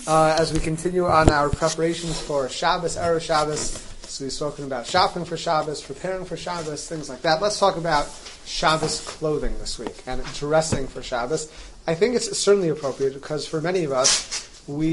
as we continue on our preparations for Shabbos, Erev Shabbos. So we've spoken about shopping for Shabbos, preparing for Shabbos, things like that. Let's talk about Shabbos clothing this week and dressing for Shabbos. I think it's certainly appropriate because for many of us,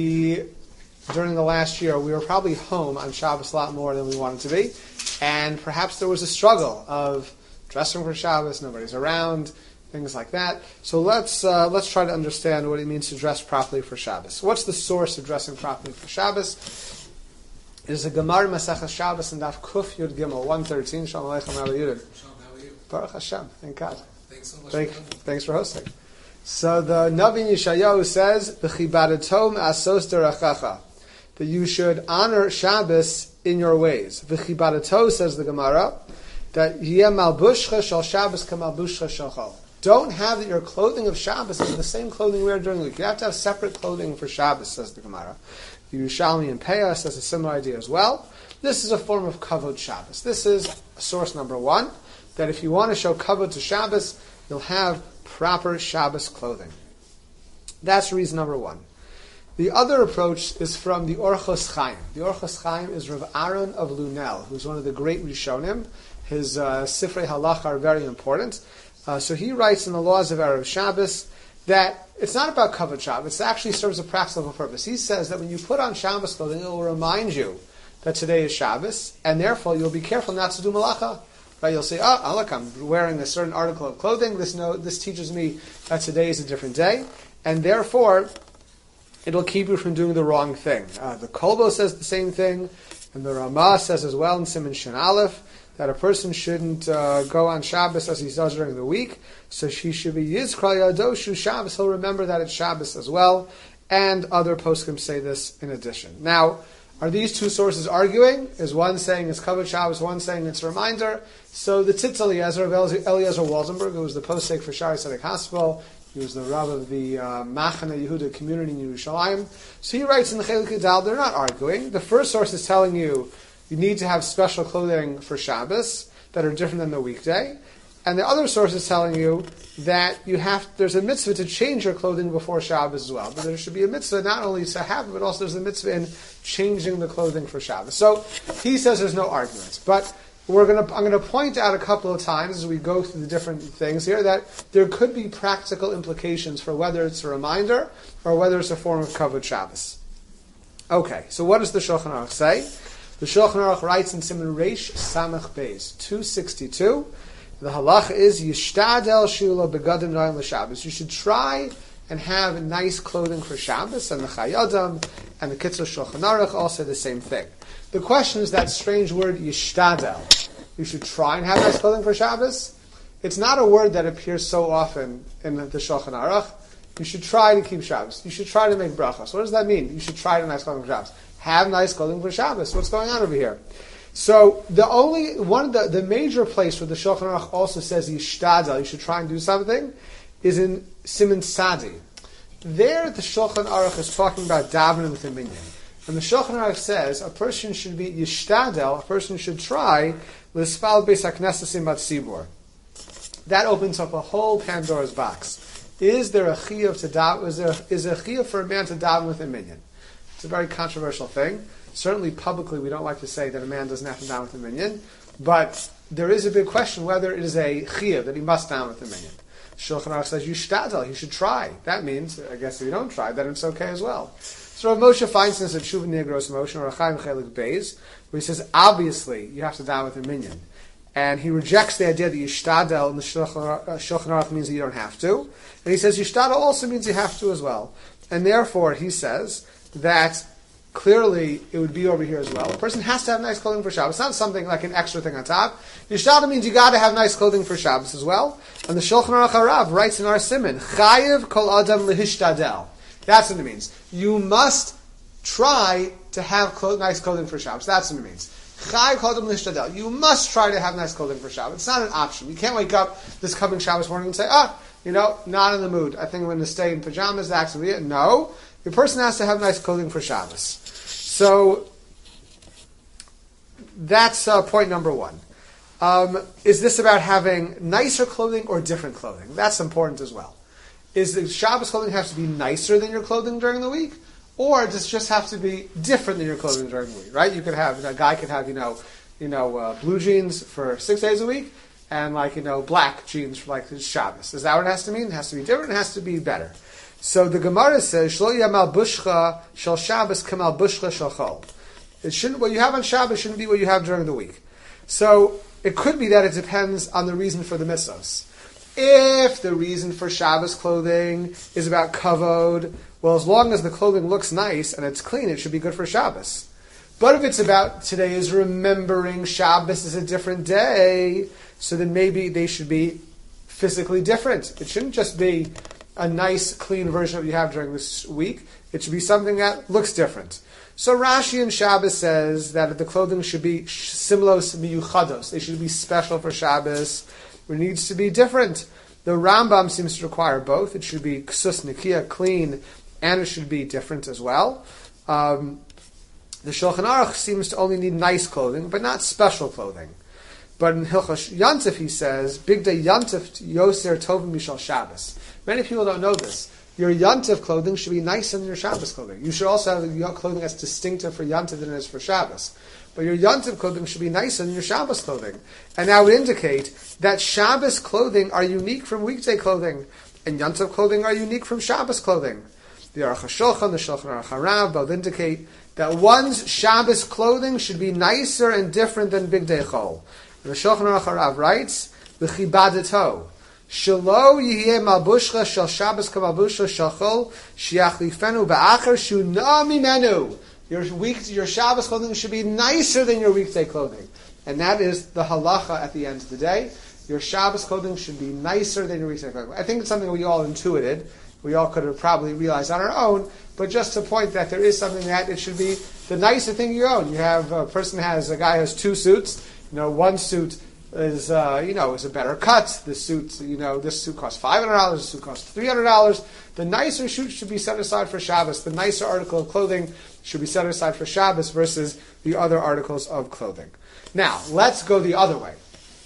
during the last year, we were probably home on Shabbos a lot more than we wanted to be, and perhaps there was a struggle of dressing for Shabbos, nobody's around, things like that. So let's try to understand what it means to dress properly for Shabbos. What's the source of dressing properly for Shabbos? It is a Gemara Masechah Shabbos and Daf Kuf Yud Gimel 113. Shalom Aleichem, Rabbi Yudin. Shalom, how are you? Baruch Hashem, thank God. Thanks so much. Thanks for hosting. So the Navi Yeshayahu says, "V'chibadato me'asos derachacha," that you should honor Shabbos in your ways. V'chibadato, says the Gemara, that yeh malbushcha shel Shabbos k'malbushcha shel chol. Don't have that your clothing of Shabbos is the same clothing you wear during the week. You have to have separate clothing for Shabbos, says the Gemara. The Yerushalmi and Peah says a similar idea as well. This is a form of kavod Shabbos. This is source number one, that if you want to show kavod to Shabbos, you'll have proper Shabbos clothing. That's reason number one. The other approach is from the Orchos Chaim. The Orchos Chaim is Rav Aaron of Lunel, who's one of the great Rishonim. His Sifrei Halach are very important. So he writes in the Laws of Erev Shabbos that it's not about kavod Shabbos. It actually serves a practical purpose. He says that when you put on Shabbos clothing, it will remind you that today is Shabbos, and therefore you'll be careful not to do malacha. Right? You'll say, oh, look, I'm wearing a certain article of clothing. This teaches me that today is a different day, and therefore it'll keep you from doing the wrong thing. The Kolbo says the same thing, and the Ramah says as well in Siman Shin Aleph, that a person shouldn't go on Shabbos as he does during the week, so she should be Yizkra Yadoshu Shabbos. He'll remember that it's Shabbos as well, and other poskim say this in addition. Now, are these two sources arguing? Is one saying it's kavod Shabbos, one saying it's a reminder? So the Tzitz Eliezer of Eliezer Walzenberg, who was the posek for Shari Tzedek Hospital, he was the Rav of the Machane Yehuda community in Yerushalayim. So he writes in the Chelik Yudal, they're not arguing. The first source is telling you need to have special clothing for Shabbos that are different than the weekday. And the other source is telling you that there's a mitzvah to change your clothing before Shabbos as well. But there should be a mitzvah not only to have it, but also there's a mitzvah in changing the clothing for Shabbos. So he says there's no arguments. But I'm going to point out a couple of times as we go through the different things here that there could be practical implications for whether it's a reminder or whether it's a form of kavod Shabbos. Okay, so what does the Shulchan Aruch say? The Shulchan Aruch writes in Siman Reish Samach Beis 262. The halacha is Yishtadel Shula Begadim Noim LaShabbos. You should try and have nice clothing for Shabbos, and the Chayadam and the Kitzur Shulchan Aruch all say the same thing. The question is that strange word Yishtadel. You should try and have nice clothing for Shabbos. It's not a word that appears so often in the Shulchan Aruch. You should try to keep Shabbos. You should try to make brachos. What does that mean? You should try to have nice clothing for Shabbos. Have nice clothing for Shabbos. What's going on over here? So the major place where the Shulchan Aruch also says Yishtadel, you should try and do something, is in Siman Sadi. There the Shulchan Aruch is talking about davening with a minyan. And the Shulchan Aruch says a person should be Yishtadel, a person should try L'spal Beis HaKnesses in Bat Sibor. That opens up a whole Pandora's box. Is there a chiyuv to daven? Is a chiyuv for a man to daven with a minyan? It's a very controversial thing. Certainly publicly we don't like to say that a man doesn't have to daven with a minyan, but there is a big question whether it is a chiyuv that he must daven with a minyan. Shulchan Aruch says Yishtadel, he should try. That means, I guess if you don't try, then it's okay as well. So Rav Moshe finds this at Shuvah Nigros Moshe, or Chaim Chelik Beis, where he says obviously you have to daven with a minyan. And he rejects the idea that Yishtadel in the Shulchan Aruch means that you don't have to. And he says Yishtadel also means you have to as well. And therefore he says that clearly it would be over here as well. A person has to have nice clothing for Shabbos. It's not something like an extra thing on top. Yishtadel means you got to have nice clothing for Shabbos as well. And the Shulchan Aruch Harav writes in our Siman, Chayiv kol adam lehishtadel. That's what it means. You must try to have nice clothing for Shabbos. That's what it means. Chayiv kol adam lehishtadel. You must try to have nice clothing for Shabbos. It's not an option. You can't wake up this coming Shabbos morning and say, not in the mood. I think I'm going to stay in pajamas. That's going to be it. No. The person has to have nice clothing for Shabbos. So that's point number one. Is this about having nicer clothing or different clothing? That's important as well. Is the Shabbos clothing have to be nicer than your clothing during the week? or does it just have to be different than your clothing during the week, right? You could have, a guy could have, blue jeans for 6 days a week, and black jeans for his Shabbos. Is that what it has to mean? It has to be different, it has to be better. So the Gemara says, Shlo yamal bushcha shel Shabbos kamal bushcha shel chol. It shouldn't, what you have on Shabbos shouldn't be what you have during the week. So it could be that it depends on the reason for the mitzvos. If the reason for Shabbos clothing is about kavod, well, as long as the clothing looks nice and it's clean, it should be good for Shabbos. But if it's about today is remembering Shabbos is a different day, so then maybe they should be physically different. It shouldn't just be a nice, clean version of what you have during this week. It should be something that looks different. So Rashi in Shabbos says that the clothing should be simlos miyuchados. They should be special for Shabbos. It needs to be different. The Rambam seems to require both. It should be ksus nikia, clean, and it should be different as well. The Shulchan Aruch seems to only need nice clothing, but not special clothing. But in Hilchos Yantif he says, Big Day Yantif Yoser Tovim Mishal Shabbos. Many people don't know this. Your Yantif clothing should be nicer than your Shabbos clothing. You should also have your clothing that's distinctive for Yantif than it is for Shabbos. But your Yantif clothing should be nicer than your Shabbos clothing. And that would indicate that Shabbos clothing are unique from weekday clothing, and Yantif clothing are unique from Shabbos clothing. The Aruch HaShulchan, the Shulchan Aruch HaRav both indicate that one's Shabbos clothing should be nicer and different than Big Day Chol. The Shulchan Aruch HaRav writes, V'chibadato, Shelo yihye malbushcha shel Shabbos kamalbushcha shel Chol, shiachlifenu ba'acher shuna mimenu. Your Shabbos clothing should be nicer than your weekday clothing. And that is the halacha at the end of the day. Your Shabbos clothing should be nicer than your weekday clothing. I think it's something we all intuited. We all could have probably realized on our own, but just to point that there is something that it should be the nicer thing you own. You have a guy has two suits. One suit is a better cut. This suit costs $500. This suit costs $300. The nicer suit should be set aside for Shabbos. The nicer article of clothing should be set aside for Shabbos versus the other articles of clothing. Now, let's go the other way.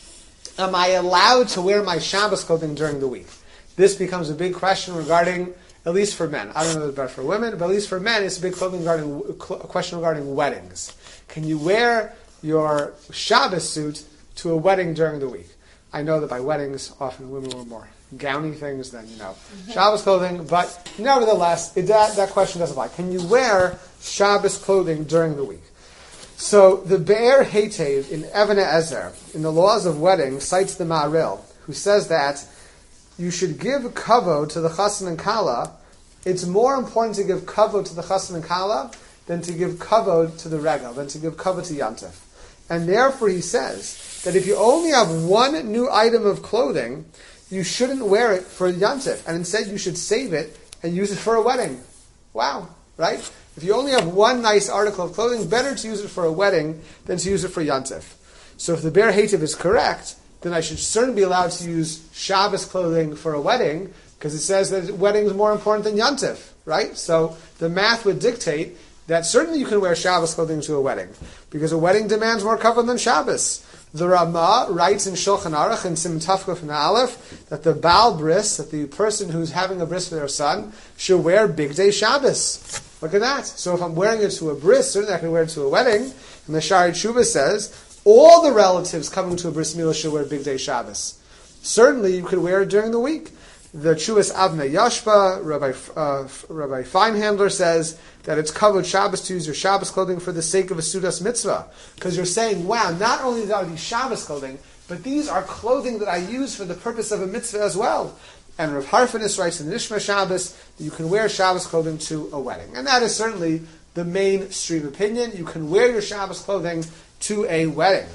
Am I allowed to wear my Shabbos clothing during the week? This becomes a big question regarding, at least for men. I don't know if it's better for women, but at least for men, it's a big question regarding weddings. Can you wear your Shabbos suit to a wedding during the week? I know that by weddings, often women wear more gowny things than, Shabbos clothing, but nevertheless, that question doesn't apply. Can you wear Shabbos clothing during the week? So the Be'er Heitev in Even Ezer, in the laws of wedding, cites the Ma'aril, who says that you should give kavod to the chassan and kala. It's more important to give kavod to the chassan and kala than to give kavod to the regal, than to give kavod to yantif. And therefore he says that if you only have one new item of clothing, you shouldn't wear it for yantif, and instead you should save it and use it for a wedding. Wow, right? If you only have one nice article of clothing, better to use it for a wedding than to use it for yantif. So if the Be'er Heitev is correct, then I should certainly be allowed to use Shabbos clothing for a wedding, because it says that wedding is more important than Yantif, right? So the math would dictate that certainly you can wear Shabbos clothing to a wedding, because a wedding demands more kavod than Shabbos. The Ramah writes in Shulchan Aruch in Siman Tafkuf and Aleph that the Baal Bris, that the person who's having a bris for their son, should wear Big Day Shabbos. Look at that. So if I'm wearing it to a bris, certainly I can wear it to a wedding. And the Shari Tshuva says, all the relatives coming to a bris milah should wear Big Day Shabbos. Certainly, you could wear it during the week. The Chuvas Avnei Yashba, Rabbi Feinhandler says that it's kavod Shabbos to use your Shabbos clothing for the sake of a Sudas mitzvah. Because you're saying, wow, not only are these Shabbos clothing, but these are clothing that I use for the purpose of a mitzvah as well. And Rav Harfanis writes in Nishma Shabbos that you can wear Shabbos clothing to a wedding. And that is certainly the mainstream opinion. You can wear your Shabbos clothing to a wedding.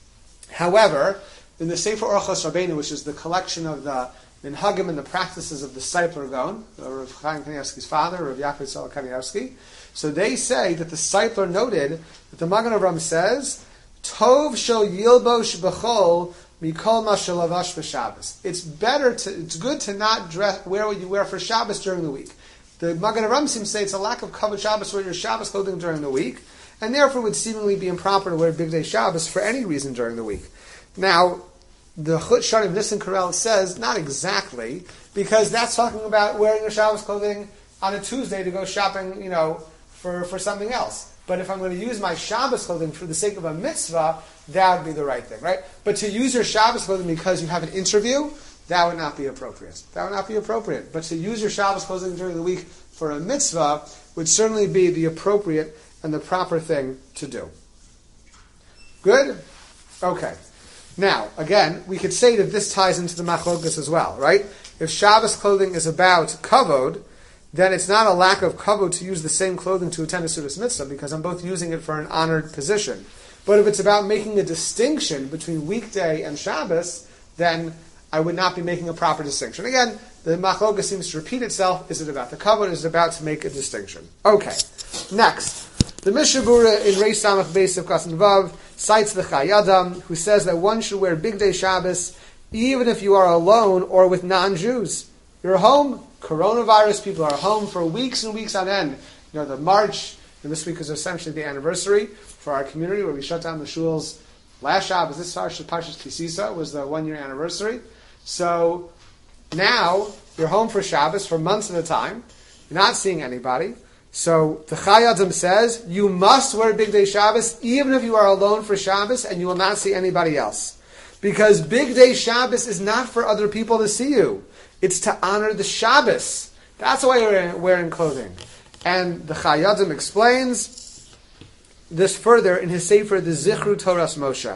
However, in the Sefer Orchos Rabbeinu, which is the collection of the minhagim and the practices of the Seipler Gaon, Rav Chaim Kanievsky's father, Rav Yaakov Yisrael Kanievsky, so they say that the Seipler noted that the Magen Avraham says, Tov shel yilbosh b'chol mikol ma shelavash b'Shabbos. It's good to not wear what you wear for Shabbos during the week. The Magen Avraham seems to say it's a lack of kavod Shabbos to wear your Shabbos clothing during the week, and therefore it would seemingly be improper to wear Big Day Shabbos for any reason during the week. Now, the Chut Sharim Nissen Karel says, not exactly, because that's talking about wearing your Shabbos clothing on a Tuesday to go shopping, for something else. But if I'm going to use my Shabbos clothing for the sake of a mitzvah, that would be the right thing, right? But to use your Shabbos clothing because you have an interview, that would not be appropriate. That would not be appropriate. But to use your Shabbos clothing during the week for a mitzvah would certainly be the appropriate and the proper thing to do. Good? Okay. Now, again, we could say that this ties into the machlokas as well, right? If Shabbos clothing is about kavod, then it's not a lack of kavod to use the same clothing to attend a Sudas Mitzvah, because I'm both using it for an honored position. But if it's about making a distinction between weekday and Shabbos, then I would not be making a proper distinction. Again, the machlokas seems to repeat itself. Is it about the kavod? Is it about to make a distinction? Okay. Next. The Mishnah Berurah in Reish Samach Beis of Kasan Vav cites the Chai Adam, who says that one should wear Big Day Shabbos even if you are alone or with non-Jews. You're home, coronavirus, people are home for weeks and weeks on end. The March, and this week is essentially the anniversary for our community where we shut down the shuls last Shabbos. This Parshas Kisisa was the 1 year anniversary. So now you're home for Shabbos for months at a time. You're not seeing anybody. So the Chai Adam says you must wear Big Day Shabbos even if you are alone for Shabbos and you will not see anybody else. Because Big Day Shabbos is not for other people to see you. It's to honor the Shabbos. That's why you're wearing clothing. And the Chai Adam explains this further in his Sefer, the Zichru Toras Moshe.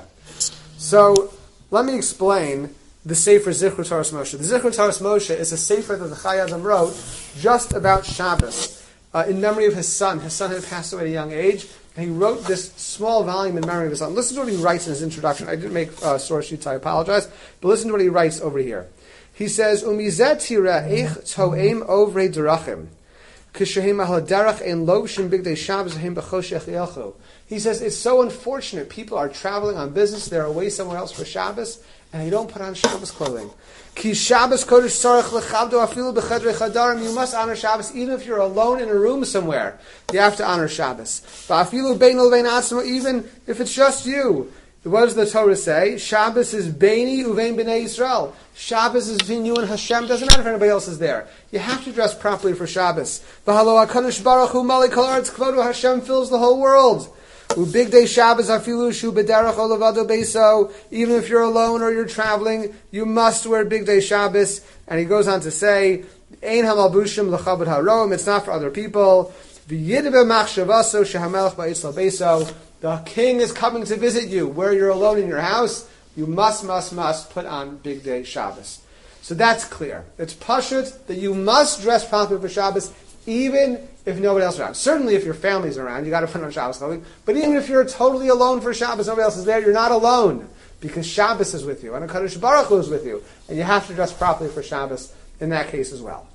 So let me explain the Sefer Zichru Toras Moshe. The Zichru Toras Moshe is a Sefer that the Chai Adam wrote just about Shabbos. In memory of his son. His son had passed away at a young age, and he wrote this small volume in memory of his son. Listen to what he writes in his introduction. I didn't make source sheets, I apologize, but listen to what he writes over here. He says, "Umizet tira'ich to'em ovrei derachim, kishehem ahaladerach ein lobshim bigdei Shabbos hem b'choshech yelchu." He says, it's so unfortunate. People are traveling on business, they're away somewhere else for Shabbos, and they don't put on Shabbos clothing. Ki Shabbos kodesh sarach lechavdo afilu b'chadrei chadarim. You must honor Shabbos even if you're alone in a room somewhere. You have to honor Shabbos. Va'afilu beinu levein atzmo, even if it's just you. What does the Torah say? Shabbos is beini uvein b'nei Yisrael. Shabbos is between you and Hashem. Doesn't matter if anybody else is there. You have to dress properly for Shabbos. V'halo HaKadosh Baruch Hu malei kol haaretz kvodo. Hashem fills the whole world. Big Day Shabbos afilu shu b'derech olavado beiso. Even if you're alone or you're traveling, you must wear Big Day Shabbos. And he goes on to say, Ein hamalbushim l'chabad harom. It's not for other people. V'yidbe machshavaso shehamelech ba'isla beiso. The king is coming to visit you. Where you're alone in your house, you must put on Big Day Shabbos. So that's clear. It's pashut that you must dress properly for Shabbos, even if nobody else is around. Certainly if your family's around, you got to put on Shabbos clothing. But even if you're totally alone for Shabbos, nobody else is there, you're not alone. Because Shabbos is with you, and HaKadosh Baruch Hu is with you. And you have to dress properly for Shabbos in that case as well.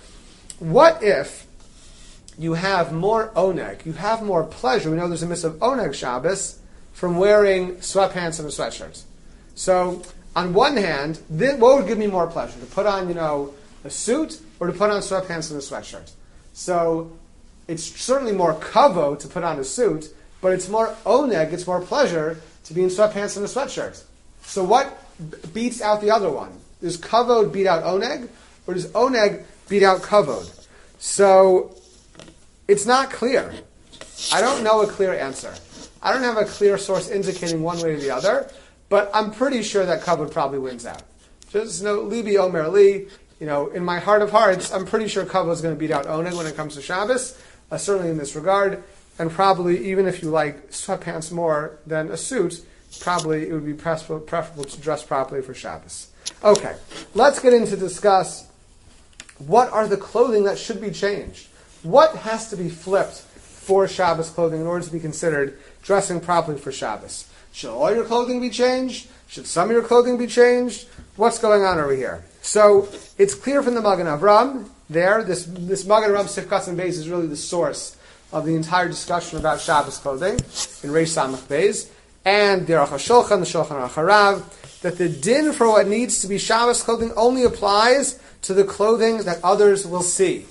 What if you have more oneg, you have more pleasure? We know there's a mitzvah of oneg Shabbos from wearing sweatpants and a sweatshirt. So, on one hand, what would give me more pleasure? To put on, a suit, or to put on sweatpants and a sweatshirt? So, it's certainly more kavod to put on a suit, but it's more oneg, it's more pleasure to be in sweatpants and a sweatshirt. So what beats out the other one? Does kavod beat out oneg, or does oneg beat out kavod? So, it's not clear. I don't know a clear answer. I don't have a clear source indicating one way or the other, but I'm pretty sure that kavod probably wins out. Just libi omer li, in my heart of hearts, I'm pretty sure kavod is going to beat out oneg when it comes to Shabbos, certainly in this regard, and probably even if you like sweatpants more than a suit, probably it would be preferable to dress properly for Shabbos. Okay, let's get into discuss what are the clothing that should be changed. What has to be flipped for Shabbos clothing in order to be considered dressing properly for Shabbos? Should all your clothing be changed? Should some of your clothing be changed? What's going on over here? So, it's clear from the Magen Avram there, this Magen Avram Sifkas and Beis is really the source of the entire discussion about Shabbos clothing in Reish Samach Beis, and the Aruch HaShulchan, the Shulchan Aruch Harav, that the din for what needs to be Shabbos clothing only applies to the clothing that others will see.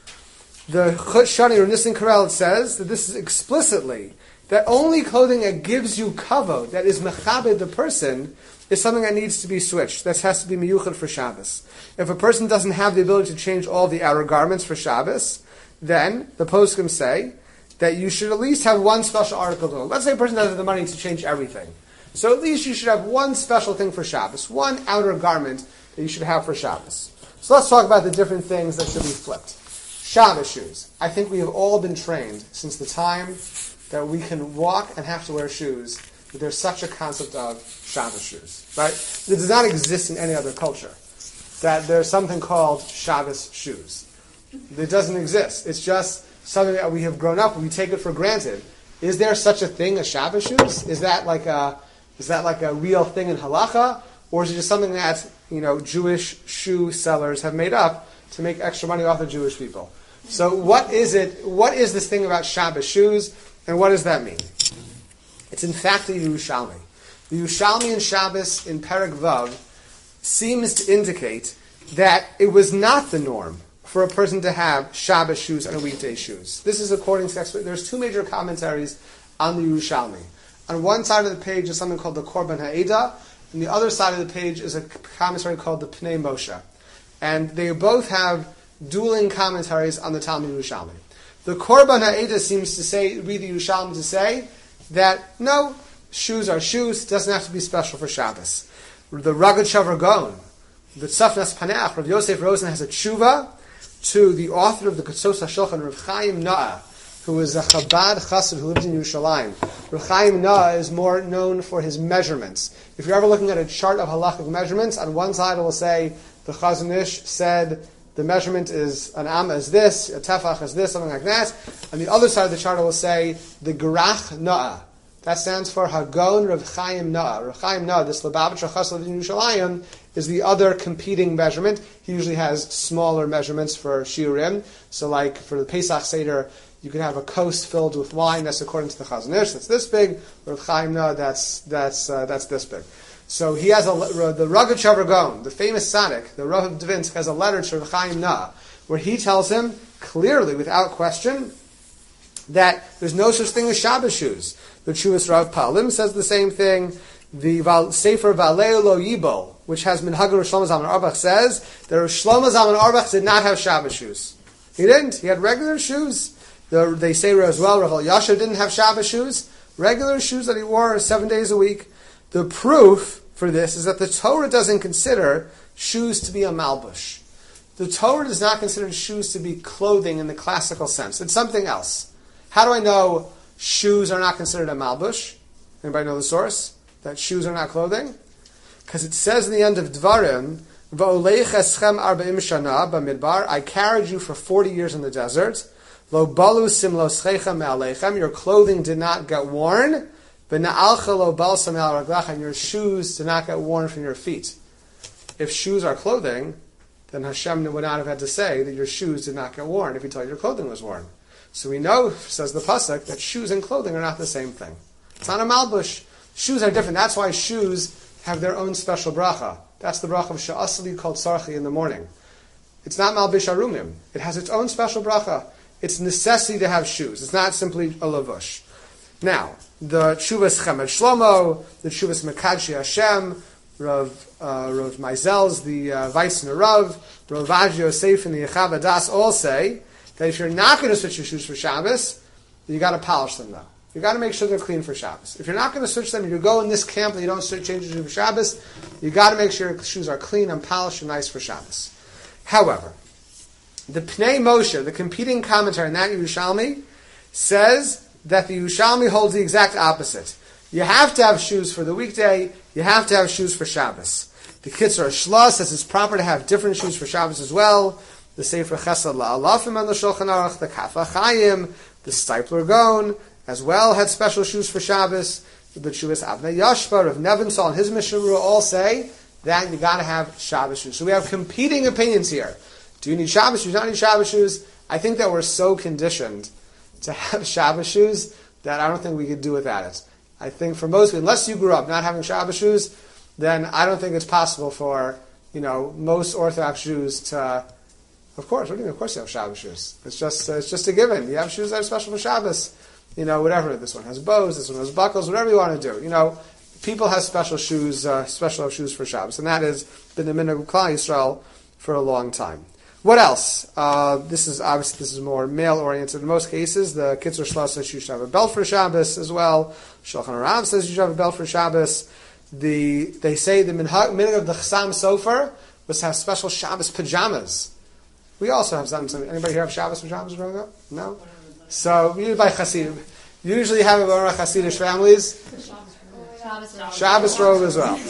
The Chut Shani or Nissen Karel says that this is explicitly that only clothing that gives you kavod, that is mechabed the person, is something that needs to be switched. That has to be miyuchad for Shabbos. If a person doesn't have the ability to change all the outer garments for Shabbos, then the poskim say that you should at least have one special article to own. Let's say a person doesn't have the money to change everything. So at least you should have one special thing for Shabbos, one outer garment that you should have for Shabbos. So let's talk about the different things that should be flipped. Shabbos shoes. I think we have all been trained since the time that we can walk and have to wear shoes, that there's such a concept of Shabbos shoes. Right? It does not exist in any other culture, that there's something called Shabbos shoes. It doesn't exist. It's just something that we have grown up and we take it for granted. Is there such a thing as Shabbos shoes? Is that like a real thing in halacha? Or is it just something that, Jewish shoe sellers have made up to make extra money off the Jewish people? So what is it? What is this thing about Shabbos shoes, and what does that mean? It's in fact the Yerushalmi. The Yerushalmi in Shabbos in Perek Vav seems to indicate that it was not the norm for a person to have Shabbos shoes and weekday shoes. This is according to there's two major commentaries on the Yerushalmi. On one side of the page is something called the Korban Ha'eda, and the other side of the page is a commentary called the Pnei Moshe. And they both have dueling commentaries on the Talmud Yerushalmi. The Korban Ha'eda seems to read the Yerushalmi to say that no, shoes are shoes, it doesn't have to be special for Shabbos. The Ragad Shavar Gaon, the Tzafnas Paneach, Rav Yosef Rosen has a tshuva to the author of the Ketzos HaShulchan, Rav Chaim Naah, who is a Chabad Chassid who lives in Yerushalayim. Rav Chaim Naah is more known for his measurements. If you're ever looking at a chart of halachic measurements, on one side it will say the Chazon Ish said the measurement is an amma is this, a tefach is this, something like that. On the other side of the chart it will say the Gerach Naah. That stands for Hagon Rav Chaim Naah. Rav Chaim Naah, this Lubavitcher Chassid in Yerushalayim, is the other competing measurement. He usually has smaller measurements for shiurim. So like for the Pesach Seder, you can have a kos filled with wine. That's according to the Chazon Ish. That's this big. Rav Chaim Naah, that's this big. So he has the Ragad Shavar Gaon, the famous tzaddik, the Rav Dvinsk, has a letter to Rav Chaim Naah where he tells him clearly, without question, that there's no such thing as Shabbos shoes. The Chuvas Rav Palim says the same thing. The Sefer Valei Lo Yibol, which has Minhag Rosh Shlomo Zalman Auerbach, says that Rosh Shlomo Zalman Auerbach did not have Shabbos shoes. He didn't. He had regular shoes. They say as well, Rav Elyashiv didn't have Shabbos shoes. Regular shoes that he wore 7 days a week. The proof for this is that the Torah doesn't consider shoes to be a malbush. The Torah does not consider shoes to be clothing in the classical sense. It's something else. How do I know shoes are not considered a malbush? Anybody know the source? That shoes are not clothing? Because it says in the end of Dvarim, V'oleich eschem arba'im shana b'midbar, I carried you for 40 years in the desert. Lo balu simloschechem me'aleichem, your clothing did not get worn. V'na'alcha lo balsam me'al raglachem, your shoes did not get worn from your feet. If shoes are clothing, then Hashem would not have had to say that your shoes did not get worn if he told you your clothing was worn. So we know, says the pasuk, that shoes and clothing are not the same thing. It's not a malbush. Shoes are different. That's why shoes have their own special bracha. That's the bracha of Sha'asli called Sarchi in the morning. It's not Malbish Arumim. It has its own special bracha. It's necessity to have shoes. It's not simply a lavush. Now, the Tshuvas Chemed Shlomo, the Tshuvas Mekadshi Hashem, Rav Meisel's, the Weissner Rav Aj Yosef, and the Yechav Das all say that if you're not going to switch your shoes for Shabbos, you got to polish them though. You got to make sure they're clean for Shabbos. If you're not going to switch them, you go in this camp that you don't change your shoes for Shabbos, you got to make sure your shoes are clean and polished and nice for Shabbos. However, the Pnei Moshe, the competing commentary in that Yerushalmi, says that the Yerushalmi holds the exact opposite. You have to have shoes for the weekday, you have to have shoes for Shabbos. The Kitzur Shla says it's proper to have different shoes for Shabbos as well. The Sefer Chesed La'alafim on the Shulchan Aruch, the Kaf HaChaim, the Steipler Gaon, as well had special shoes for Shabbos. The Tshuvas Avnei Yashba, Rav Nebenzahl and his Mishnah all say that you got to have Shabbos shoes. So we have competing opinions here. Do you need Shabbos shoes? Do you not need Shabbos shoes? I think that we're so conditioned to have Shabbos shoes that I don't think we could do without it. I think for most people, unless you grew up not having Shabbos shoes, then I don't think it's possible for most Orthodox Jews to. Of course, what do you mean? Of course you have Shabbos shoes. It's just a given. You have shoes that are special for Shabbos. Whatever. This one has bows, this one has buckles, whatever you want to do. People have special shoes for Shabbos, and that has been the minhag of Klal Yisrael for a long time. What else? This is more male oriented in most cases. The Kitzur Shlosh says you should have a belt for Shabbos as well. Shulchan Aruch says you should have a belt for Shabbos. They say the minhag of the Chassam Sofer was to have special Shabbos pajamas. We also have something. Anybody here have Shabbos pajamas growing up? No. So we by Hasidim. You usually have it in our Hasidic families. Shabbos robe as well.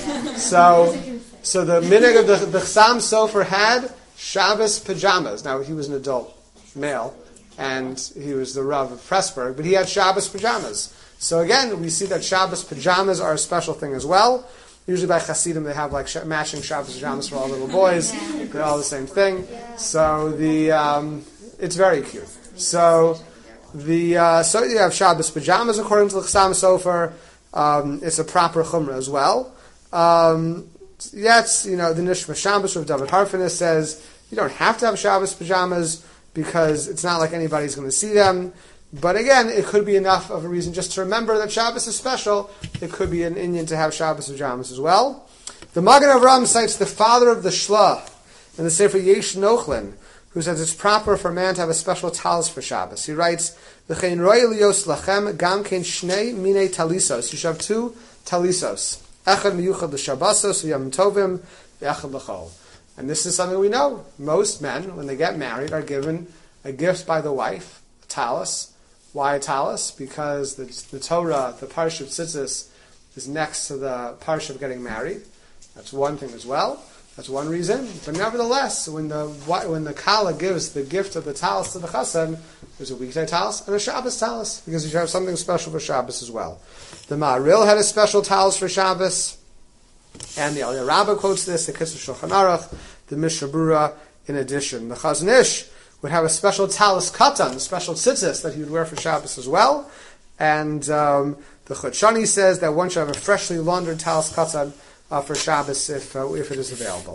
So the minhag of the Chassam Sofer had Shabbos pajamas. Now, he was an adult male, and he was the Rav of Pressburg, but he had Shabbos pajamas. So again, we see that Shabbos pajamas are a special thing as well. Usually by Hasidim, they have like matching Shabbos pajamas for all little boys. They're all the same thing. So it's very cute. So you have Shabbos pajamas according to the Chassam Sofer. It's a proper chumrah as well. The Nishma Shabbos of David Harfinis says you don't have to have Shabbos pajamas because it's not like anybody's going to see them. But again, it could be enough of a reason just to remember that Shabbos is special. It could be an Inyan to have Shabbos pajamas as well. The Magen Avraham cites the father of the Shlah in the Sefer Yesh Nochlin, who says it's proper for a man to have a special talis for Shabbos. He writes, "V'chein roi lios lachem gam kein shnei minei talisos." You should have two talisos. Echad miyuchad l'shabbosos v'yom tovim v'echad l'chol. And this is something we know. Most men, when they get married, are given a gift by the wife, a talis. Why a talis? Because the Torah, the Parsha of Tzitzis, is next to the Parsha of getting married. That's one thing as well. That's one reason. But nevertheless, when the Kala gives the gift of the talis to the Chassan, there's a weekday talis and a Shabbos talis, because you should have something special for Shabbos as well. The Ma'aril had a special talis for Shabbos, and the Aliyah Rabbah quotes this, the Kitzur Shulchan Aruch, the Mishnah Berurah in addition. The Chazon Ish would have a special talis katan, a special tzitzis that he would wear for Shabbos as well. And the Chut Shani says that one should have a freshly laundered talis katan for Shabbos if it is available.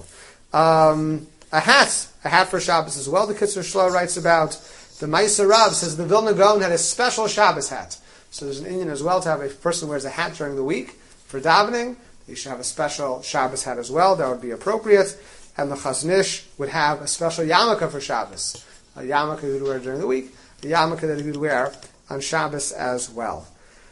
A hat for Shabbos as well. The Kitzur Shloh writes about. The Ma'aser Rav says the Vilna Gaon had a special Shabbos hat. So there's an Inyan as well to have a person who wears a hat during the week for davening. They should have a special Shabbos hat as well. That would be appropriate. And the Chazon Ish would have a special yarmulke for Shabbos. A yarmulke he would wear during the week. A yarmulke that he would wear on Shabbos as well.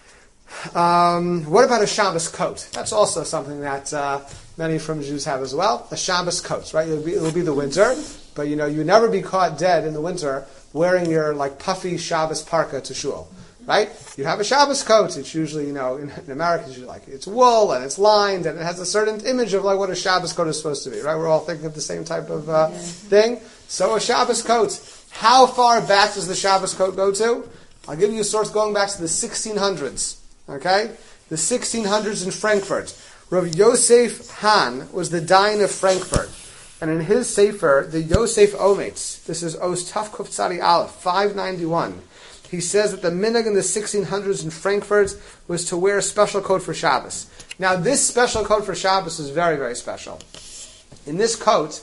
What about a Shabbos coat? That's also something that many from Jews have as well. A Shabbos coat, right? It'll be the winter, but you never be caught dead in the winter wearing your like puffy Shabbos parka to shul, right? You have a Shabbos coat. It's usually, in America, it's wool and it's lined and it has a certain image of like what a Shabbos coat is supposed to be, right? We're all thinking of the same type of thing. So a Shabbos coat. How far back does the Shabbos coat go to? I'll give you a source going back to the 1600s. Okay? The 1600s in Frankfurt. Rav Yosef Hahn was the Dayan of Frankfurt. And in his Sefer, the Yosef Ometz, this is Os Tafkuf Tzadi Aleph, 591, he says that the minhag in the 1600s in Frankfurt was to wear a special coat for Shabbos. Now, this special coat for Shabbos is very, very special. In this coat,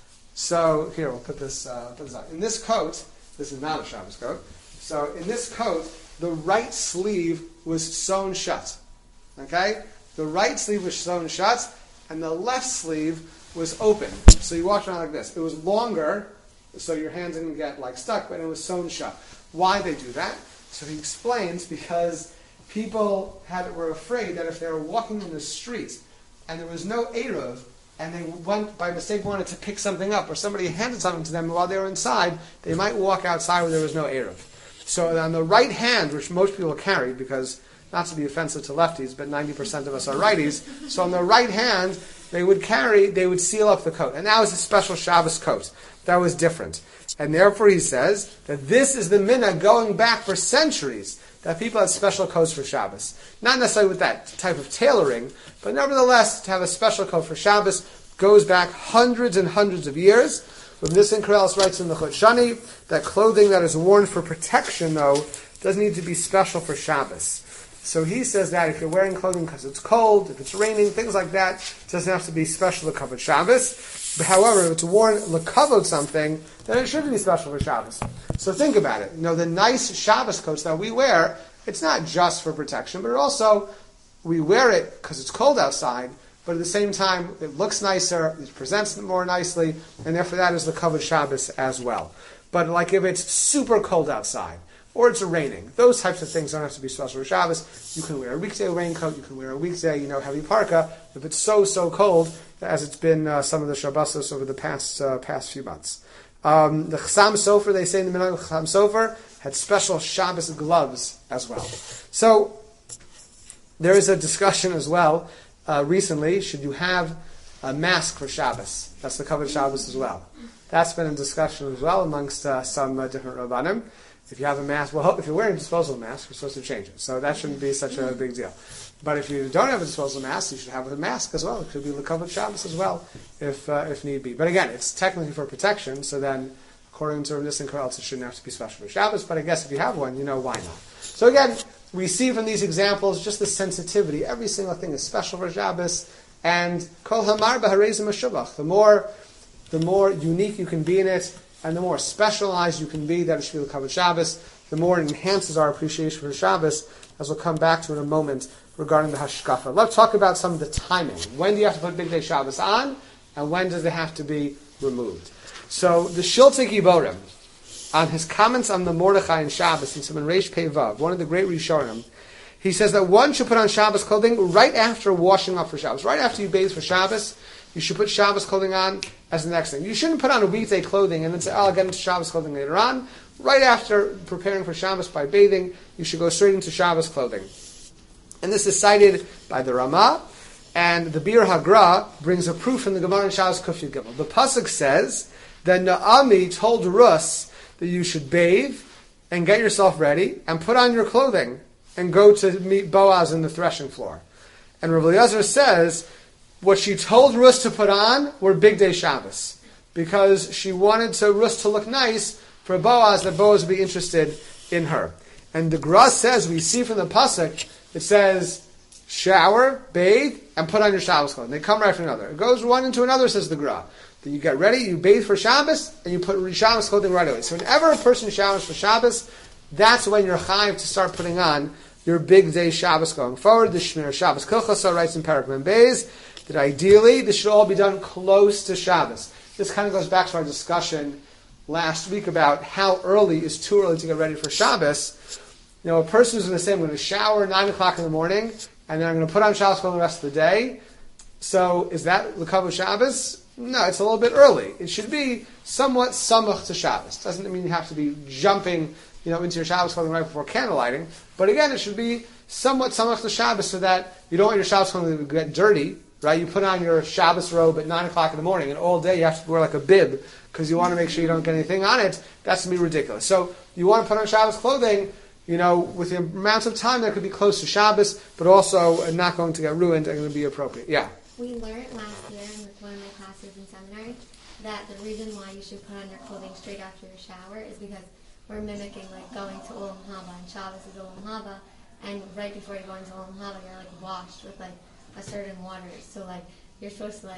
so here, we'll put this out. In this coat, this is not a Shabbos coat, so in this coat, the right sleeve was sewn shut. Okay? The right sleeve was sewn shut, and the left sleeve was open. So you walk around like this. It was longer, so your hands didn't get stuck, but it was sewn shut. Why they do that? So he explains because people were afraid that if they were walking in the street and there was no Eruv, and they by mistake wanted to pick something up, or somebody handed something to them while they were inside, they might walk outside where there was no Eruv. So on the right hand, which most people carry, because not to be offensive to lefties, but 90% of us are righties, so on the right hand, they would seal up the coat. And that was a special Shabbos coat. That was different. And therefore he says that this is the minhag going back for centuries, that people had special coats for Shabbos. Not necessarily with that type of tailoring, but nevertheless, to have a special coat for Shabbos goes back hundreds and hundreds of years. Rav Nissen Karelitz writes in the Chut Shani that clothing that is worn for protection, though, doesn't need to be special for Shabbos. So he says that if you're wearing clothing because it's cold, if it's raining, things like that, it doesn't have to be special to cover Shabbos. But however, if it's worn lekavod something, then it should be special for Shabbos. So think about it. The nice Shabbos coats that we wear, it's not just for protection, but also we wear it because it's cold outside, but at the same time, it looks nicer, it presents more nicely, and therefore that is the Kavod Shabbos as well. But like if it's super cold outside, or it's raining, those types of things don't have to be special for Shabbos. You can wear a weekday raincoat, you can wear a weekday, heavy parka. If it's so cold, as it's been some of the Shabbosos over the past few months. The Chassam Sofer, they say in the Minhag, the Chassam Sofer had special Shabbos gloves as well. So there is a discussion as well recently. Should you have a mask for Shabbos? That's the Kavod Shabbos as well. That's been in discussion as well amongst some different Rabbanim. If you have a mask, well, if you're wearing a disposable mask, you're supposed to change it. So that shouldn't be such a big deal. But if you don't have a disposable mask, you should have a mask as well. It could be L'Kavod Shabbos as well, if need be. But again, it's technically for protection, so then, according to Rav Nissen Karelitz, it shouldn't have to be special for Shabbos. But I guess if you have one, why not? So again, we see from these examples just the sensitivity. Every single thing is special for Shabbos. And Kol Hamar B'Harezim HaShubach. The more unique you can be in it, and the more specialized you can be, that it should be L'Kavod Shabbos, the more it enhances our appreciation for Shabbos, as we'll come back to in a moment regarding the Hashkafa. Let's talk about some of the timing. When do you have to put Big Day Shabbos on, and when does it have to be removed? So the Shiltei Giborim, on his comments on the Mordechai and Shabbos in Siman Reish Pei Vav, one of the great Rishonim, he says that one should put on Shabbos clothing right after washing up for Shabbos. Right after you bathe for Shabbos, you should put Shabbos clothing on as the next thing. You shouldn't put on a weekday clothing and then say, I'll get into Shabbos clothing later on. Right after preparing for Shabbos by bathing, you should go straight into Shabbos clothing. And this is cited by the Ramah, and the Bir Hagra brings a proof in the Gemara in Shabbos Kuf Yud Gimel. The pasuk says that Naomi told Rus that you should bathe and get yourself ready and put on your clothing and go to meet Boaz in the threshing floor. And Rav Eliezer says what she told Rus to put on were Big Day Shabbos, because she wanted Rus to look nice for Boaz, that Boaz would be interested in her. And the Gra says, we see from the pasuk, it says, shower, bathe, and put on your Shabbos clothing. They come right from another. It goes one into another, says the Gra. Then you get ready, you bathe for Shabbos, and you put Shabbos clothing right away. So whenever a person showers for Shabbos, that's when you're chayiv to start putting on your Big Day Shabbos going forward. The Shmir Shabbos Kilchasa writes in Parak Mem Beis that ideally this should all be done close to Shabbos. This kind of goes back to our discussion last week about how early is too early to get ready for Shabbos. A person who's going to say, I'm going to shower 9 o'clock in the morning, and then I'm going to put on Shabbos clothing the rest of the day. So is that L'Kavod Shabbos? No, it's a little bit early. It should be somewhat samach to Shabbos. Doesn't mean you have to be jumping into your Shabbos clothing right before candle lighting. But again, it should be somewhat samach to Shabbos, so that you don't want your Shabbos clothing to get dirty. Right? You put on your Shabbos robe at 9 o'clock in the morning, and all day you have to wear like a bib because you want to make sure you don't get anything on it. That's going to be ridiculous. So you want to put on Shabbos clothing, with the amount of time that could be close to Shabbos, but also not going to get ruined and going to be appropriate. Yeah? We learned last year in one of my classes in seminary that the reason why you should put on your clothing straight after your shower is because we're mimicking going to Olam Haba, and Shabbos is Olam Haba, and right before you go into Olam Haba, you're washed with a certain water. So you're supposed to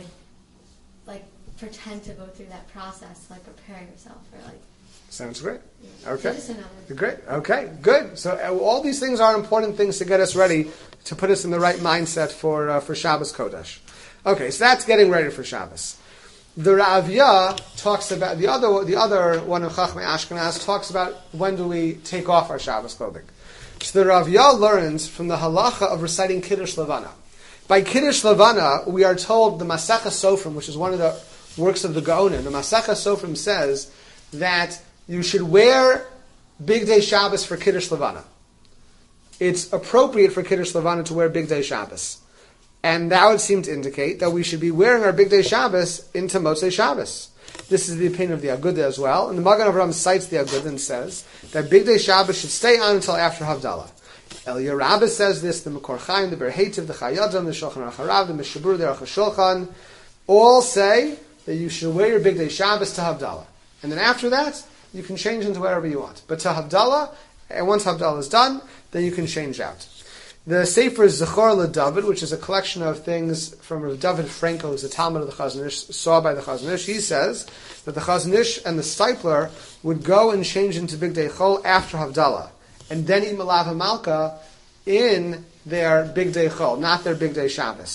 pretend to go through that process, prepare yourself for Sounds great. Yeah. Okay. Great. Okay. Good. So all these things are important things to get us ready, to put us in the right mindset for Shabbos Kodesh. Okay. So that's getting ready for Shabbos. The Ravya talks about the other one of Chachmei Ashkenaz talks about when do we take off our Shabbos clothing. So the Ravya learns from the halacha of reciting Kiddush Levana. By Kiddush Levana, we are told the Masechah Sofrim, which is one of the works of the Gaonim, the Masechah Sofrim says that you should wear Big Day Shabbos for Kiddush Levana. It's appropriate for Kiddush Levana to wear Big Day Shabbos. And that would seem to indicate that we should be wearing our Big Day Shabbos into Motzei Shabbos. This is the opinion of the Agudah as well. And the Magen Avraham cites the Agudah and says that Big Day Shabbos should stay on until after Havdalah. Eliyah Rabbah says this, the Mekor Chaim, the Ber Hetiv, the Chayadim, the Shulchan Aruch HaRav, the Mishabur, the Aruch HaShulchan, all say that you should wear your Big Day Shabbos to Havdalah. And then after that, you can change into whatever you want. But to Havdalah, and once Havdalah is done, then you can change out. The Sefer Zechor LeDavid, which is a collection of things from Rav David Frankel, who's a Talmud of the Chazon Ish, saw by the Chazon Ish, he says that the Chazon Ish and the Stipler would go and change into Big Day Chol after Havdalah, and then eat Malav HaMalka in their Big Day Chol, not their Big Day Shabbos.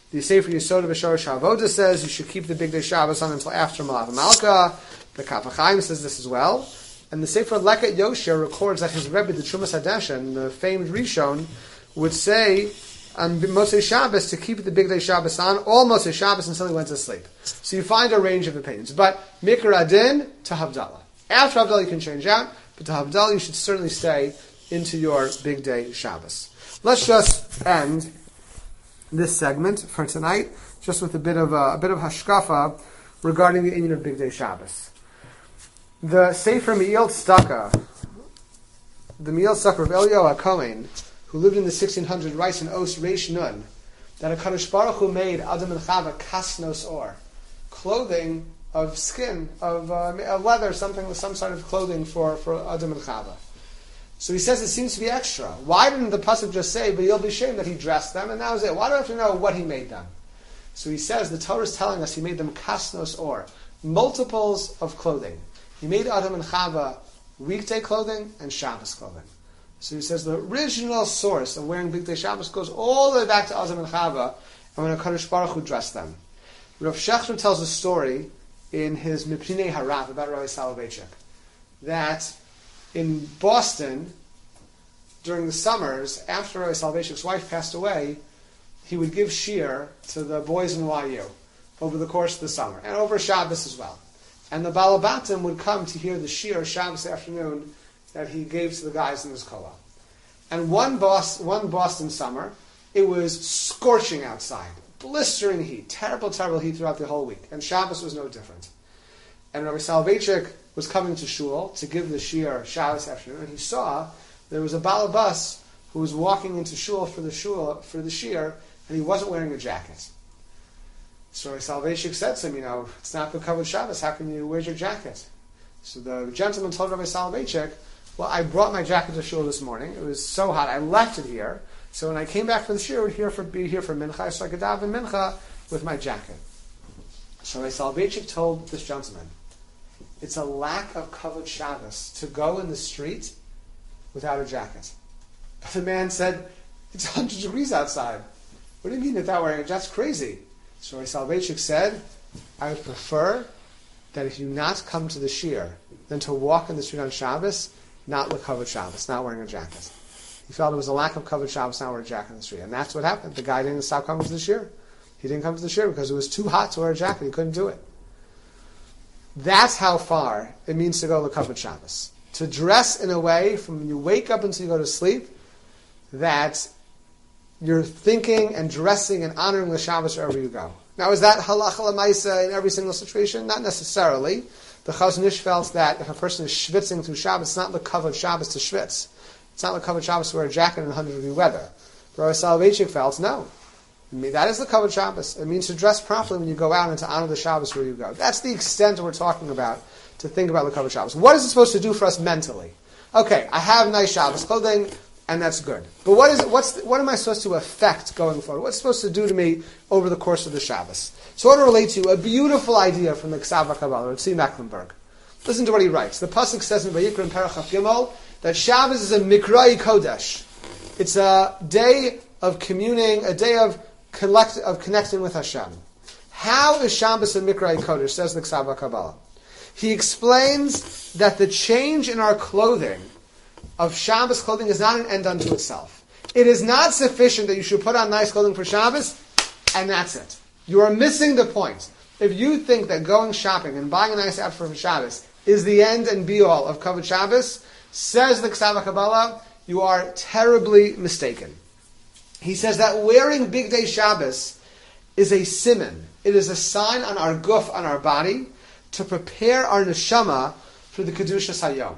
The Sefer Yesod of Shorosh HaAvoda says you should keep the Big Day Shabbos on until after Malav Malka. The Kaf HaChaim says this as well. And the Sefer Leket Yosher records that his Rebbe, the Trumas Hadeshen, the famed Rishon, would say on Motzei Shabbos to keep the Big Day Shabbos on all Motzei Shabbos until he went to sleep. So you find a range of opinions. But Mikra Adin to Havdalah. After Havdalah you can change out, but to Havdalah you should certainly stay into your Big Day Shabbos. Let's just end this segment for tonight just with a bit of hashkafa regarding the inyan of Big Day Shabbos. The Sefer Me'il Tzedakah, the Me'il Tzedakah of Eliyahu HaKohen, who lived in the 1600s, writes in Os Reish Nun that HaKadosh Baruch Hu made Adam and Chava kasnos or, clothing of skin, of leather, something with some sort of clothing for Adam and Chava. So he says it seems to be extra. Why didn't the pasuk just say, but you'll be ashamed that he dressed them, and that was it? Why do I have to know what he made them? So he says the Torah is telling us he made them kasnos or, multiples of clothing. He made Adam and Chava weekday clothing and Shabbos clothing. So he says the original source of wearing Big Day Shabbos goes all the way back to Adam and Chava, and when HaKadosh Baruch Hu dressed them. Rav Shechter tells a story in his Mipnei Harav about Rabbi Soloveitchik, that in Boston, during the summers, after Rabbi Soloveitchik's wife passed away, he would give shiur to the boys in YU over the course of the summer, and over Shabbos as well. And the Balabatim would come to hear the shiur Shabbos afternoon that he gave to the guys in his kollel. And one Boston summer, it was scorching outside, blistering heat, terrible, terrible heat throughout the whole week. And Shabbos was no different. And Rabbi Soloveitchik was coming to shul to give the shiur Shabbos afternoon, and he saw there was a balabas who was walking into shul for the shiur, and he wasn't wearing a jacket. So Rabbi Soloveitchik said to him, it's not the covered Shabbos, how can you wear your jacket? So the gentleman told Rabbi Soloveitchik, well, I brought my jacket to shul this morning. It was so hot, I left it here. So when I came back for the shiur, I would be here for mincha, so I could daven mincha with my jacket. So Rabbi Soloveitchik told this gentleman, it's a lack of covered Shabbos to go in the street without a jacket. But the man said, it's 100 degrees outside. What do you mean without wearing a jacket? That's crazy. So Rabbi Soloveitchik said, I would prefer that if you not come to the shiur, than to walk in the street on Shabbos, not with covered Shabbos, not wearing a jacket. He felt it was a lack of covered Shabbos, not wearing a jacket in the street. And that's what happened. The guy didn't stop coming to the shiur. He didn't come to the shiur because it was too hot to wear a jacket. He couldn't do it. That's how far it means to go to covered Shabbos. To dress in a way from when you wake up until you go to sleep that you're thinking and dressing and honoring the Shabbos wherever you go. Now, is that halacha l'maisa in every single situation? Not necessarily. The Chazon Ish felt that if a person is schwitzing through Shabbos, it's not the covered Shabbos to schwitz. It's not the covered Shabbos to wear a jacket in 100-degree weather. Rabbi Soloveitchik felt, no. That is the covered Shabbos. It means to dress properly when you go out and to honor the Shabbos where you go. That's the extent that we're talking about, to think about the covered Shabbos. What is it supposed to do for us mentally? Okay, I have nice Shabbos clothing, and that's good. But what am I supposed to affect going forward? What's it supposed to do to me over the course of the Shabbos? So I want to relate to you a beautiful idea from the Ksav HaKabbalah, Tzvi Mecklenburg. Listen to what he writes. The pasuk says in Vayikra in Perach Chaf Gimel that Shabbos is a Mikrai Kodesh. It's a day of communing, a day of connecting with Hashem. How is Shabbos a Mikrai Kodesh, says the Ksav HaKabbalah. He explains that the change in our clothing, of Shabbos clothing, is not an end unto itself. It is not sufficient that you should put on nice clothing for Shabbos, and that's it. You are missing the point. If you think that going shopping and buying a nice outfit for Shabbos is the end and be-all of Kavod Shabbos, says the Ksav HaKabbalah, you are terribly mistaken. He says that wearing Big Day Shabbos is a siman. It is a sign on our guf, on our body, to prepare our neshama for the Kedushas Hayom.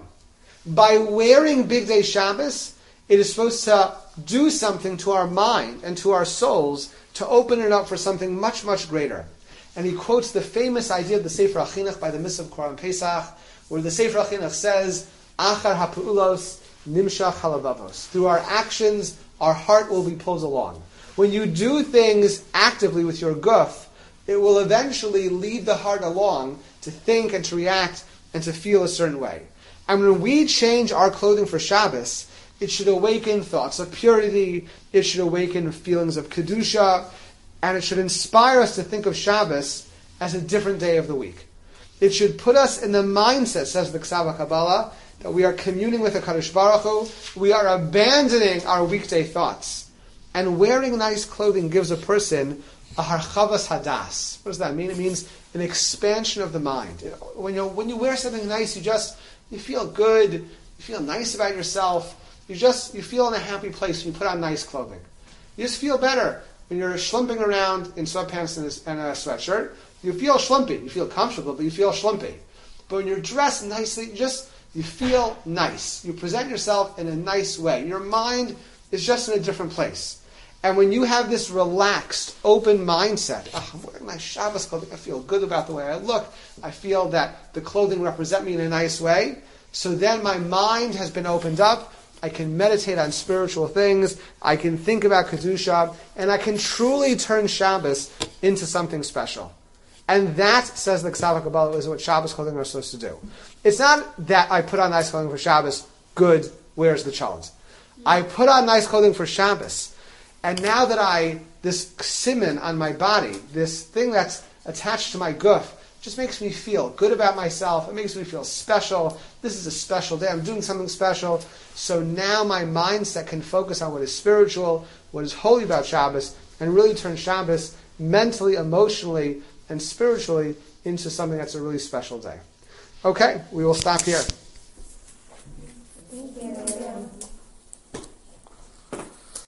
By wearing Big Day Shabbos, it is supposed to do something to our mind and to our souls to open it up for something much, much greater. And he quotes the famous idea of the Sefer HaChinuch by the Mitzvah of Korban Pesach, where the Sefer HaChinuch says, Achar ha'pu'ulos nimshach halavavos. Through our actions, our heart will be pulled along. When you do things actively with your guf, it will eventually lead the heart along to think and to react and to feel a certain way. And when we change our clothing for Shabbos, it should awaken thoughts of purity, it should awaken feelings of Kedusha, And it should inspire us to think of Shabbos as a different day of the week. It should put us in the mindset, says the Ksav Kabbalah, that we are communing with the HaKadosh Baruch Hu. We are abandoning our weekday thoughts. And wearing nice clothing gives a person a harchavas hadas. What does that mean? It means an expansion of the mind. When you wear something nice, you feel good. You feel nice about yourself. You feel in a happy place when you put on nice clothing. You just feel better when you're schlumping around in sweatpants and a sweatshirt. You feel schlumpy. You feel comfortable, but you feel schlumpy. But when you're dressed nicely, you feel nice. You present yourself in a nice way. Your mind is just in a different place. And when you have this relaxed, open mindset, I'm wearing my Shabbos clothing, I feel good about the way I look, I feel that the clothing represent me in a nice way, so then my mind has been opened up, I can meditate on spiritual things, I can think about Kedusha, and I can truly turn Shabbos into something special. And that, says the Ksav Kabbalah, is what Shabbos clothing are supposed to do. It's not that I put on nice clothing for Shabbos, good, where's the challenge? I put on nice clothing for Shabbos, and now that this siman on my body, this thing that's attached to my guf, just makes me feel good about myself. It makes me feel special. This is a special day. I'm doing something special. So now my mindset can focus on what is spiritual, what is holy about Shabbos, and really turn Shabbos mentally, emotionally, and spiritually into something that's a really special day. Okay, we will stop here.